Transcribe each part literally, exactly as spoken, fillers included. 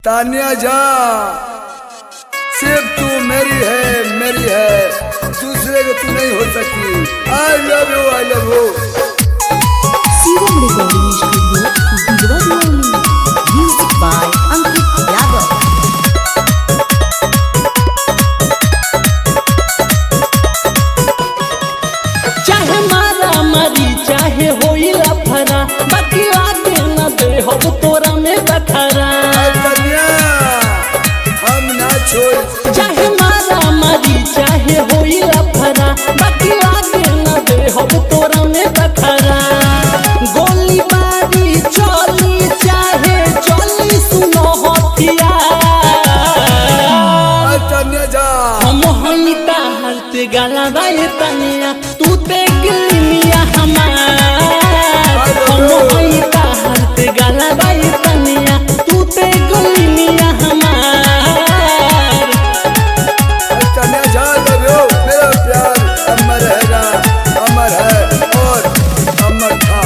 तानिया जा, सिर्फ तू मेरी है, मेरी है, दूसरे को तू नहीं हो सकती। I love you, I love you. Shivam recording studio, दिलवा दिवाली। Music by Ankit Yadav. चाहे मारा मारी चाहे होई लफरा, बाकी आगे न दे हो तोरा में बखरा। हम ना छोड़। चाहे मारा मारी चाहे होई लफरा, बाकी आगे न दे हो तोरा में बखरा। गोली बारी चली चाहे चली सुनो हथिया। हम हई ताहर ते गाला बाए तनिया, तू ते गिलिया हमार। हम हई ताहर ते गाला बाए तनिया, तू ते गिलिया हमार। तानिया जा, लव यू। मेरा प्यार अमर है ना, अमर है और अमर था।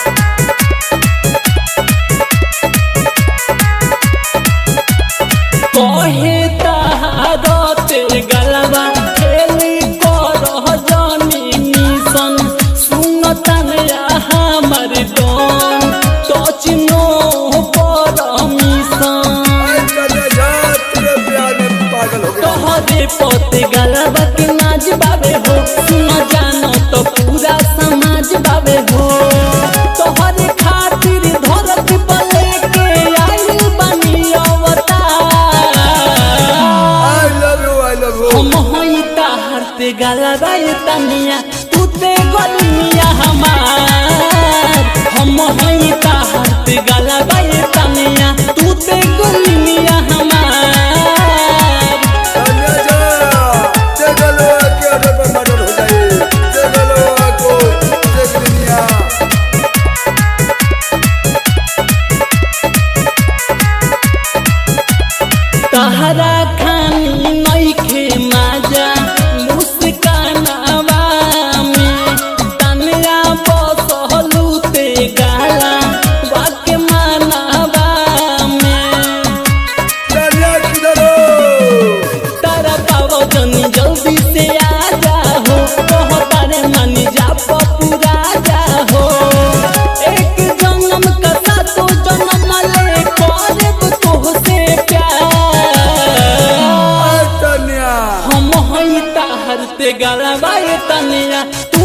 कहे ताहर ते गलबा खेली करह जानी मिशन। सुन तनिया हमर डोन टच नो परमिशन। तोहरे पोते गलबा के नाच बाबे हो, सुन जानो तो पूरा समाज बाबे हो। तोहरे खातिर धरती पर लेके आइल बनी अवतार। हम हई ताहर ते गलबा तनिया, तू ते गलिया हमार। हम हई ताहर ते गलबा तनिया, तू ते गलिया हमार। तहरा खानी नइखे माजा मुस्कानावा में। तनिया बसहलू ते गाला वाके मानावा में। तारा पावो जनी जल्दी से आ जाहो, कहो तारे मनी जा पूरा जाहो। एक जन्म का सातो जन्म ले करब तोहसे प्यार। हम हई ताहर ते गलबा तनिया, तू